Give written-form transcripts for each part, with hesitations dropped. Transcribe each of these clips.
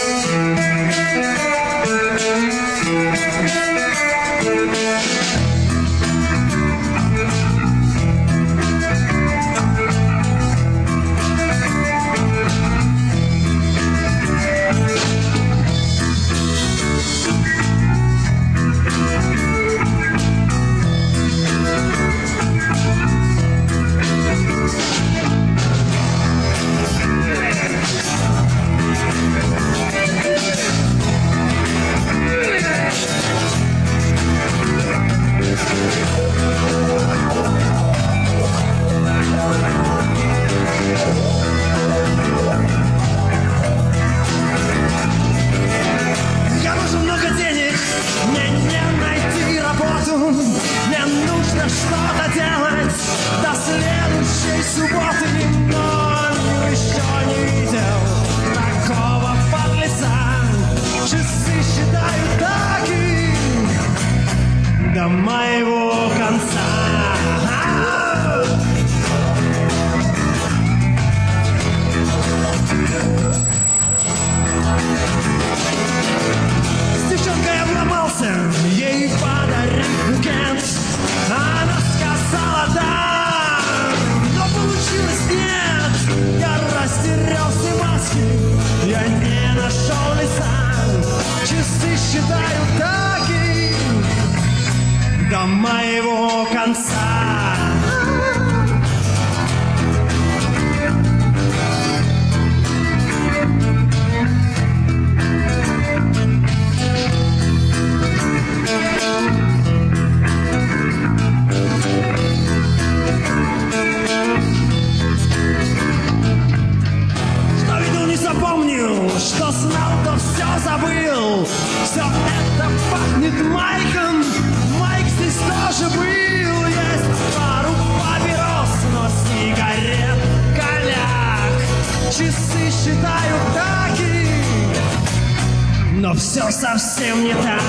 До моего конца. С девчонкой обломался, ей подарил букет. Она сказала да, но получилось нет. Я растерял все маски, я не нашел лица. Часы считаю таки до моего конца. Что видел, не запомнил, что знал, то все забыл. Все это пахнет Майком. Майк здесь тоже был. Есть пару папирос, но сигарет голяк. Часы считаю таки, но все совсем не так.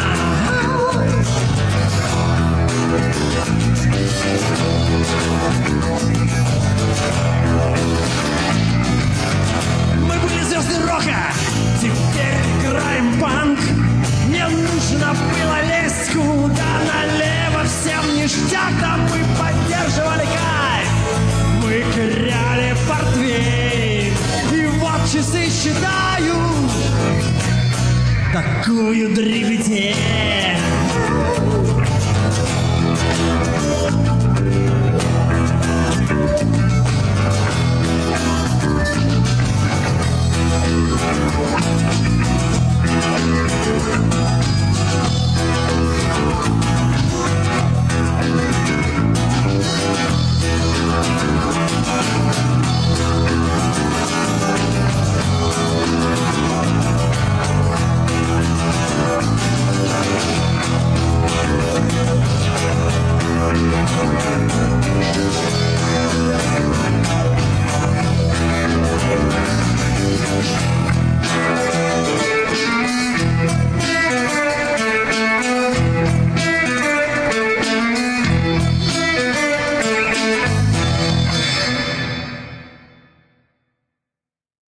Мы были звезды рока, теперь играем панк. Мне нужно было лезть куда налево, всем ништяк, да мы поддерживали кайф. Мы кряли портвейн, и вот часы считаю такую дребедень.